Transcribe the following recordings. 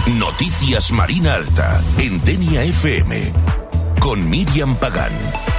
Noticias Marina Alta, en Denia FM, con Miriam Pagán.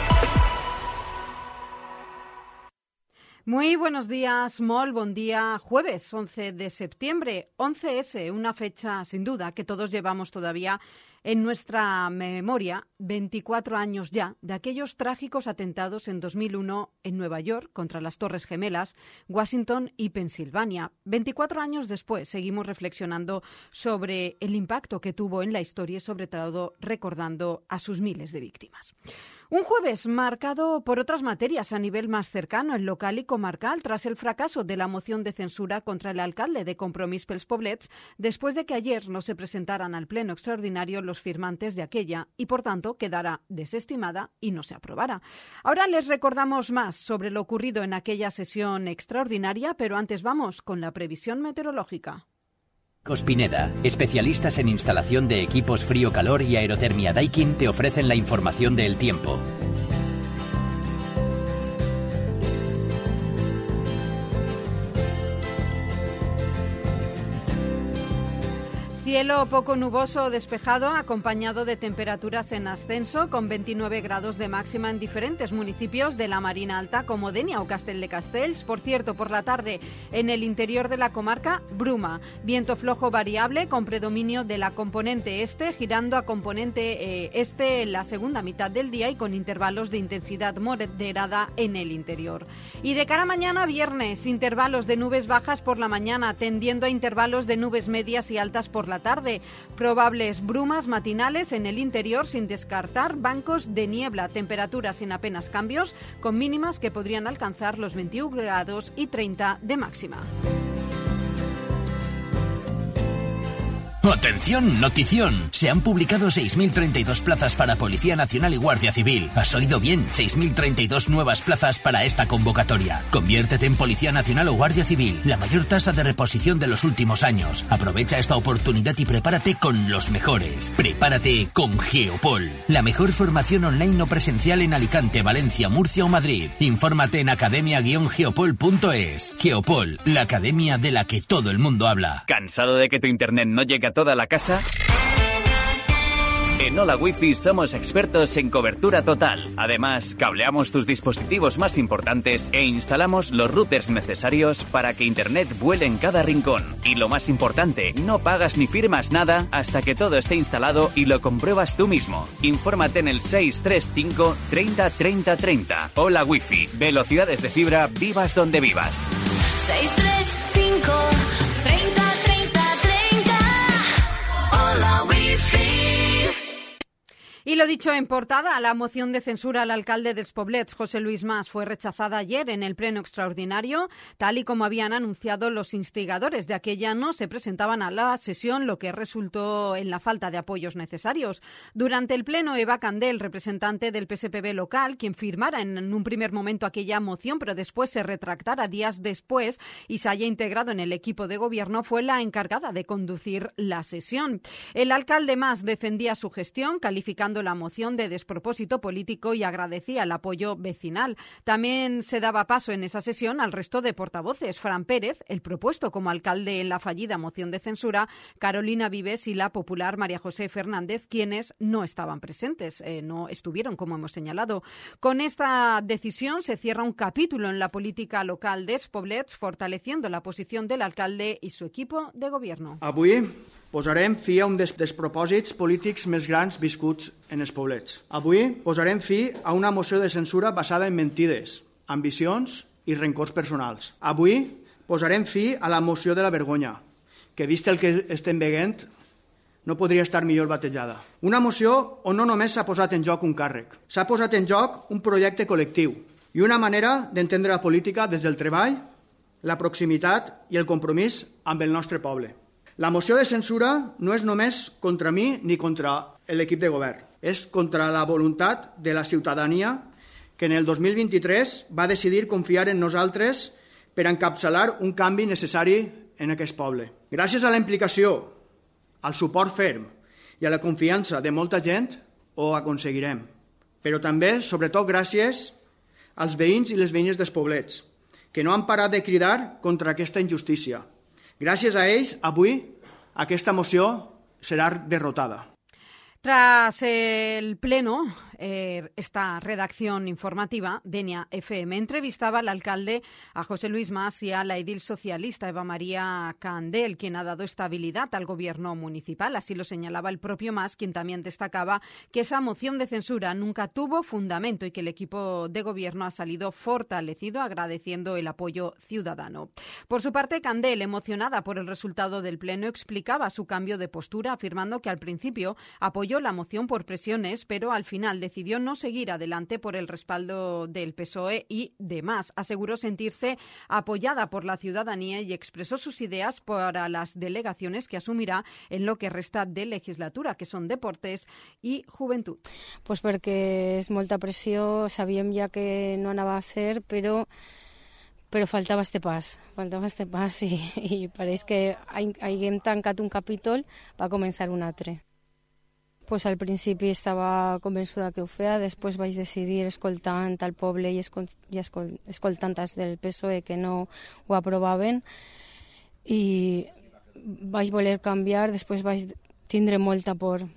Muy buenos días, molt bon día. Jueves 11 de septiembre, 11S, una fecha sin duda que todos llevamos todavía en nuestra memoria, 24 años ya de aquellos trágicos atentados en 2001 en Nueva York contra las Torres Gemelas, Washington y Pensilvania. 24 años después seguimos reflexionando sobre el impacto que tuvo en la historia y sobre todo recordando a sus miles de víctimas. Un jueves marcado por otras materias a nivel más cercano, el local y comarcal, tras el fracaso de la moción de censura contra el alcalde de Compromís pels Poblets, después de que ayer no se presentaran al pleno extraordinario los firmantes de aquella y, por tanto, quedara desestimada y no se aprobara. Ahora les recordamos más sobre lo ocurrido en aquella sesión extraordinaria, pero antes vamos con la previsión meteorológica. Cospineda, especialistas en instalación de equipos frío-calor y aerotermia Daikin, te ofrecen la información del tiempo. Cielo poco nuboso o despejado, acompañado de temperaturas en ascenso, con 29 grados de máxima en diferentes municipios de la Marina Alta, como Denia o Castell de Castells. Por cierto, por la tarde, en el interior de la comarca, bruma. Viento flojo variable, con predominio de la componente este, girando a componente este en la segunda mitad del día y con intervalos de intensidad moderada en el interior. Y de cara a mañana, viernes, intervalos de nubes bajas por la mañana, tendiendo a intervalos de nubes medias y altas por la tarde. Probables brumas matinales en el interior, sin descartar bancos de niebla. Temperaturas sin apenas cambios, con mínimas que podrían alcanzar los 21 grados y 30 de máxima. ¡Atención! ¡Notición! Se han publicado 6.032 plazas para Policía Nacional y Guardia Civil. ¿Has oído bien? 6.032 nuevas plazas para esta convocatoria. Conviértete en Policía Nacional o Guardia Civil, la mayor tasa de reposición de los últimos años. Aprovecha esta oportunidad y prepárate con los mejores. Prepárate con Geopol, la mejor formación online o presencial en Alicante, Valencia, Murcia o Madrid. Infórmate en academia-geopol.es. Geopol, la academia de la que todo el mundo habla. ¿Cansado de que tu internet no llegue a toda la casa? En Hola Wi-Fi somos expertos en cobertura total. Además, cableamos tus dispositivos más importantes e instalamos los routers necesarios para que Internet vuele en cada rincón. Y lo más importante, no pagas ni firmas nada hasta que todo esté instalado y lo compruebas tú mismo. Infórmate en el 635 30 30 30. Hola Wi-Fi, velocidades de fibra, vivas donde vivas. 635 30 30 30. Hola Wi-Fi. Y lo dicho en portada, la moción de censura al alcalde dels Poblets, José Luis Mas, fue rechazada ayer en el pleno extraordinario, tal y como habían anunciado los instigadores de aquella. No se presentaban a la sesión, lo que resultó en la falta de apoyos necesarios. Durante el pleno, Eva Candel, representante del PSPB local, quien firmara en un primer momento aquella moción, pero después se retractara días después y se haya integrado en el equipo de gobierno, fue la encargada de conducir la sesión. El alcalde Mas defendía su gestión, calificando la moción de despropósito político y agradecía el apoyo vecinal. También se daba paso en esa sesión al resto de portavoces. Fran Pérez, el propuesto como alcalde en la fallida moción de censura, Carolina Vives y la popular María José Fernández, quienes no estaban presentes, no estuvieron, como hemos señalado. Con esta decisión se cierra un capítulo en la política local dels Poblets, fortaleciendo la posición del alcalde y su equipo de gobierno. Avui posarem fi a un dels despropòsits polítics més grans viscuts en els poblets. Avui posarem fi a una moció de censura basada en mentides, ambicions i rencors personals. Avui posarem fi a la moció de la vergonya, que vist el que estem veient no podria estar millor batejada. Una moció on no només s'ha posat en joc un càrrec, s'ha posat en joc un projecte col·lectiu i una manera d'entendre la política des del treball, la proximitat i el compromís amb el nostre poble. La moció de censura no és només contra mi ni contra l'equip de govern. És contra la voluntat de la ciutadania que en el 2023 va decidir confiar en nosaltres per encapçalar un canvi necessari en aquest poble. Gràcies a la implicació, al suport ferm i a la confiança de molta gent ho aconseguirem. Però també, sobretot, gràcies als veïns i les veïnes dels poblets, que no han parat de cridar contra aquesta injustícia. Gràcies a ells, avui, aquesta moció será derrotada. Tras el pleno, esta redacción informativa, Denia FM, entrevistaba al alcalde, a José Luis Mas, y a la edil socialista Eva María Candel, quien ha dado estabilidad al gobierno municipal. Así lo señalaba el propio Mas, quien también destacaba que esa moción de censura nunca tuvo fundamento y que el equipo de gobierno ha salido fortalecido, agradeciendo el apoyo ciudadano. Por su parte, Candel, emocionada por el resultado del pleno, explicaba su cambio de postura, afirmando que al principio apoyó la moción por presiones, pero al final decidió no seguir adelante por el respaldo del PSOE y demás. Aseguró sentirse apoyada por la ciudadanía y expresó sus ideas para las delegaciones que asumirá en lo que resta de legislatura, que son Deportes i Joventut. Pues perquè és molta pressió, sabíem ja que no anava a ser, però faltava este pas i pareix que haguem tancat un capítol, va començar un altre. Pues al principi estava convençuda que ho feia, després vaig decidir, escoltant al poble i escoltant els del PSOE que no ho aprovaven, i vaig voler canviar. Després vaig tindre molta por,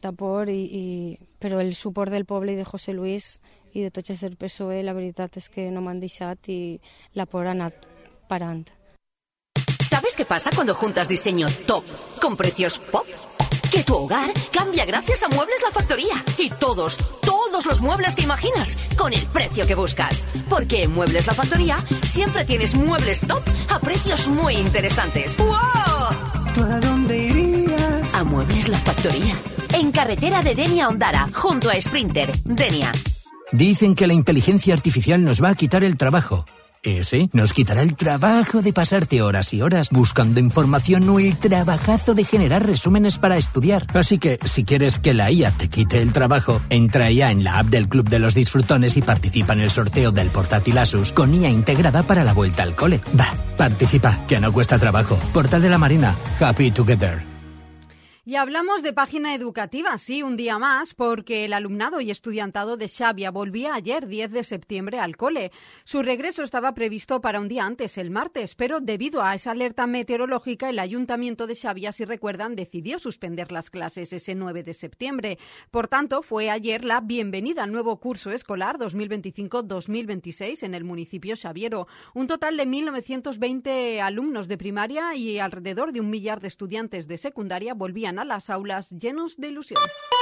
però el suport del poble i de José Luis i de tots els del PSOE, la veritat és que no m'han deixat i la por ha anat parant. ¿Sabes qué pasa cuando juntas diseño top con precios pop? Que tu hogar cambia gracias a Muebles La Factoría. Y todos los muebles que imaginas con el precio que buscas. Porque en Muebles La Factoría siempre tienes muebles top a precios muy interesantes. ¡Wow! ¿Tú a dónde irías? A Muebles La Factoría. En carretera de Denia a Ondara, junto a Sprinter. Denia. Dicen que la inteligencia artificial nos va a quitar el trabajo. Ese nos quitará el trabajo de pasarte horas y horas buscando información o el trabajazo de generar resúmenes para estudiar. Así que, si quieres que la IA te quite el trabajo, entra ya en la app del Club de los Disfrutones y participa en el sorteo del portátil Asus con IA integrada para la vuelta al cole. Va, participa, que no cuesta trabajo. Portal de la Marina. Happy Together. Y hablamos de página educativa, sí, un día más, porque el alumnado y estudiantado de Xavia volvía ayer, 10 de septiembre, al cole. Su regreso estaba previsto para un día antes, el martes, pero debido a esa alerta meteorológica, el Ayuntamiento de Xavia, si recuerdan, decidió suspender las clases ese 9 de septiembre. Por tanto, fue ayer la bienvenida al nuevo curso escolar 2025-2026 en el municipio xaviero. Un total de 1.920 alumnos de primaria y alrededor de 1 millar de estudiantes de secundaria volvían a las aulas llenos de ilusión.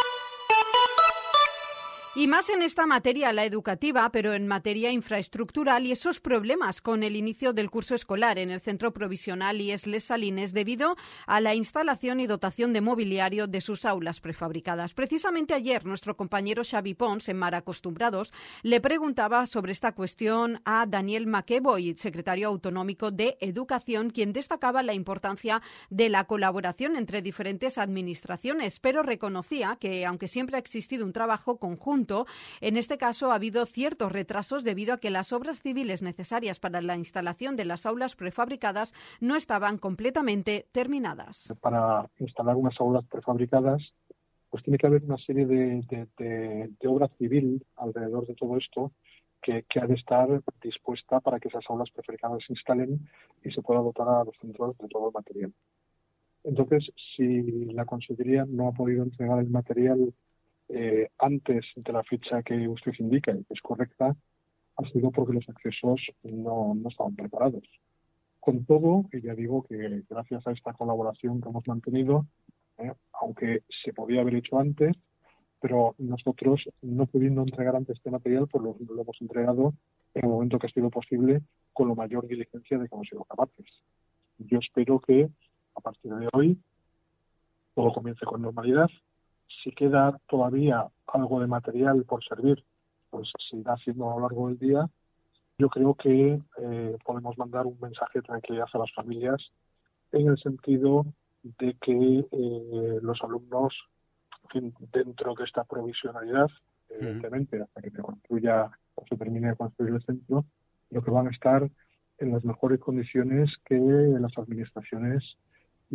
Y más en esta materia, la educativa, pero en materia infraestructural y esos problemas con el inicio del curso escolar en el Centro Provisional IES Les Salines debido a la instalación y dotación de mobiliario de sus aulas prefabricadas. Precisamente ayer, nuestro compañero Xavi Pons, en Mar Acostumbrados, le preguntaba sobre esta cuestión a Daniel McEvoy, secretario autonómico de Educación, quien destacaba la importancia de la colaboración entre diferentes administraciones, pero reconocía que, aunque siempre ha existido un trabajo conjunto, en este caso ha habido ciertos retrasos debido a que las obras civiles necesarias para la instalación de las aulas prefabricadas no estaban completamente terminadas. Para instalar unas aulas prefabricadas, pues tiene que haber una serie de obra civil alrededor de todo esto que ha de estar dispuesta para que esas aulas prefabricadas se instalen y se pueda dotar a los centros de todo el material. Entonces, si la Consellería no ha podido entregar el material antes de la fecha que usted indica, y que es correcta, ha sido porque los accesos no estaban preparados. Con todo, y ya digo que gracias a esta colaboración que hemos mantenido, aunque se podía haber hecho antes, pero nosotros, no pudiendo entregar antes este material, pues lo hemos entregado en el momento que ha sido posible, con la mayor diligencia de que hemos sido capaces. Yo espero que a partir de hoy todo comience con normalidad. Si queda todavía algo de material por servir, pues se irá haciendo a lo largo del día. Yo creo que podemos mandar un mensaje de tranquilidad a las familias en el sentido de que los alumnos, dentro de esta provisionalidad, evidentemente, hasta que se construya o se termine de construir el centro, lo que van a estar en las mejores condiciones que las administraciones y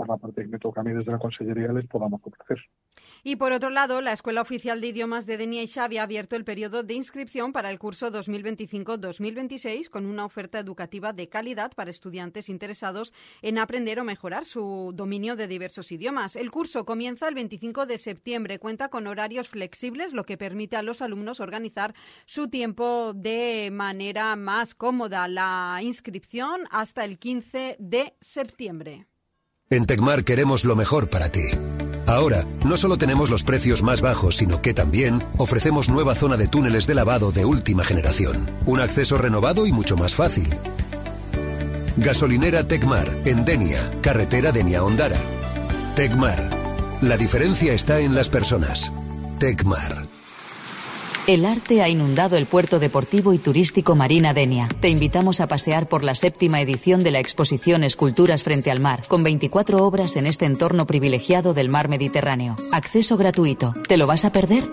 por la parte que me toca a mí desde la Consellería les podamos ofrecer. Y por otro lado, la Escuela Oficial de Idiomas de Denia y Xàbia ha abierto el periodo de inscripción para el curso 2025-2026 con una oferta educativa de calidad para estudiantes interesados en aprender o mejorar su dominio de diversos idiomas. El curso comienza el 25 de septiembre, cuenta con horarios flexibles, lo que permite a los alumnos organizar su tiempo de manera más cómoda. La inscripción hasta el 15 de septiembre. En Tecmar queremos lo mejor para ti. Ahora, no solo tenemos los precios más bajos, sino que también ofrecemos nueva zona de túneles de lavado de última generación. Un acceso renovado y mucho más fácil. Gasolinera Tecmar, en Denia, carretera Denia-Ondara. Tecmar. La diferencia está en las personas. Tecmar. El arte ha inundado el puerto deportivo y turístico Marina Denia. Te invitamos a pasear por la 7ª edición de la exposición Esculturas frente al mar, con 24 obras en este entorno privilegiado del mar Mediterráneo. Acceso gratuito. ¿Te lo vas a perder?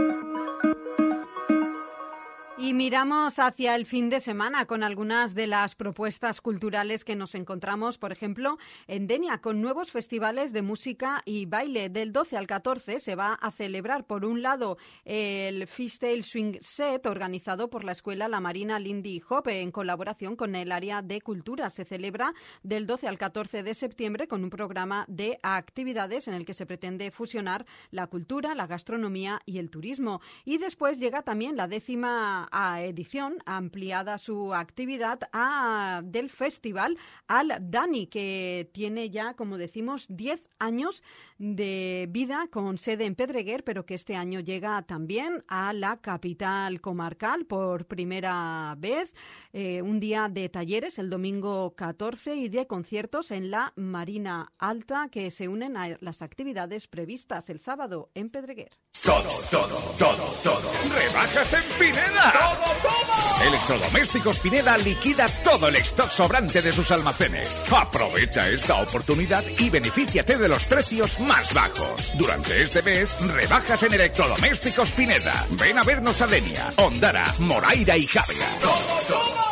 Y miramos hacia el fin de semana con algunas de las propuestas culturales que nos encontramos, por ejemplo, en Denia, con nuevos festivales de música y baile. Del 12 al 14 se va a celebrar, por un lado, el Fishtail Swing Set, organizado por la Escuela La Marina Lindy Hop, en colaboración con el área de cultura. Se celebra del 12 al 14 de septiembre con un programa de actividades en el que se pretende fusionar la cultura, la gastronomía y el turismo. Y después llega también la 10ª edición, ampliada su actividad del festival Al Dani, que tiene ya, como decimos, 10 años de vida, con sede en Pedreguer, pero que este año llega también a la capital comarcal por primera vez. Un día de talleres el domingo 14 y de conciertos en la Marina Alta, que se unen a las actividades previstas el sábado en Pedreguer. Todo. ¡Rebajas en Pineda! ¡Todo! Electrodomésticos Pineda liquida todo el stock sobrante de sus almacenes. Aprovecha esta oportunidad y benefíciate de los precios más bajos. Durante este mes, rebajas en Electrodomésticos Pineda. Ven a vernos a Denia, Ondara, Moraira y Xàbia. ¡Todo!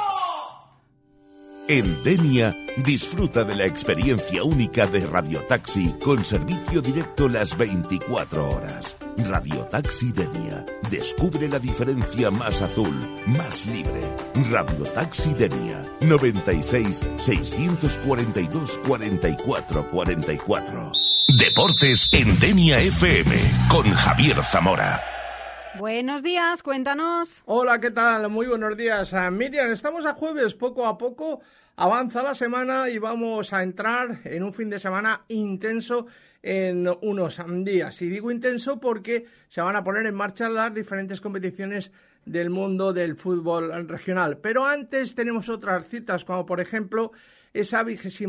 En Denia, disfruta de la experiencia única de Radiotaxi con servicio directo las 24 horas. Radiotaxi Denia. Descubre la diferencia más azul, más libre. Radiotaxi Denia. 96 642 44 44. Deportes en Denia FM con Javier Zamora. Buenos días, cuéntanos. Hola, ¿qué tal? Muy buenos días. Miriam, estamos a jueves, poco a poco avanza la semana y vamos a entrar en un fin de semana intenso en unos días. Y digo intenso porque se van a poner en marcha las diferentes competiciones del mundo del fútbol regional. Pero antes tenemos otras citas, como por ejemplo esa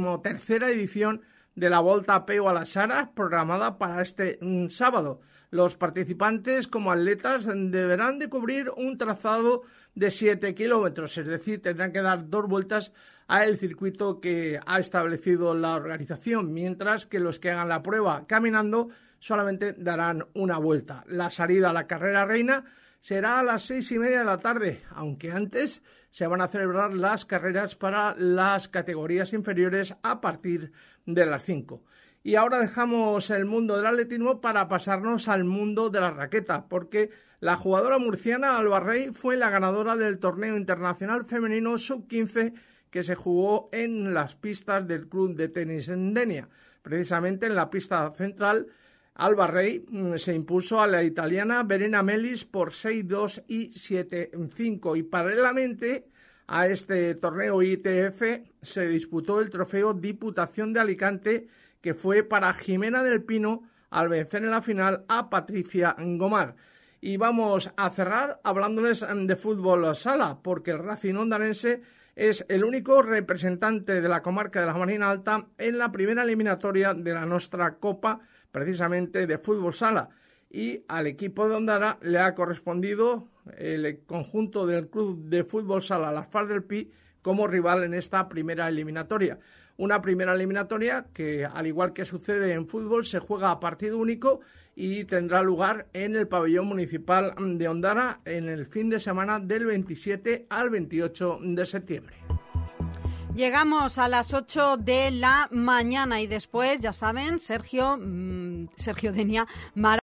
23ª edición de la Volta a Peu a las Saras, programada para este sábado. Los participantes como atletas deberán de cubrir un trazado de 7 kilómetros, es decir, tendrán que dar 2 vueltas al circuito que ha establecido la organización, mientras que los que hagan la prueba caminando solamente darán una vuelta. La salida a la carrera reina será a las 6:30 de la tarde, aunque antes se van a celebrar las carreras para las categorías inferiores a partir de las 5. Y ahora dejamos el mundo del atletismo para pasarnos al mundo de la raqueta, porque la jugadora murciana Alba Rey fue la ganadora del torneo internacional femenino sub-15 que se jugó en las pistas del Club de Tenis en Denia. Precisamente en la pista central, Alba Rey se impuso a la italiana Verena Melis por 6-2 y 7-5. Y paralelamente a este torneo ITF se disputó el trofeo Diputación de Alicante, que fue para Jimena del Pino al vencer en la final a Patricia Gomar. Y vamos a cerrar hablándoles de fútbol sala, porque el Racing ondarense es el único representante de la comarca de la Marina Alta en la primera eliminatoria de la Nostra Copa, precisamente de fútbol sala. Y al equipo de Ondara le ha correspondido el conjunto del club de fútbol sala Las Fars del Pi como rival en esta primera eliminatoria. Una primera eliminatoria que, al igual que sucede en fútbol, se juega a partido único y tendrá lugar en el pabellón municipal de Ondara en el fin de semana del 27 al 28 de septiembre. Llegamos a las 8 de la mañana y después, ya saben, Sergio Denia,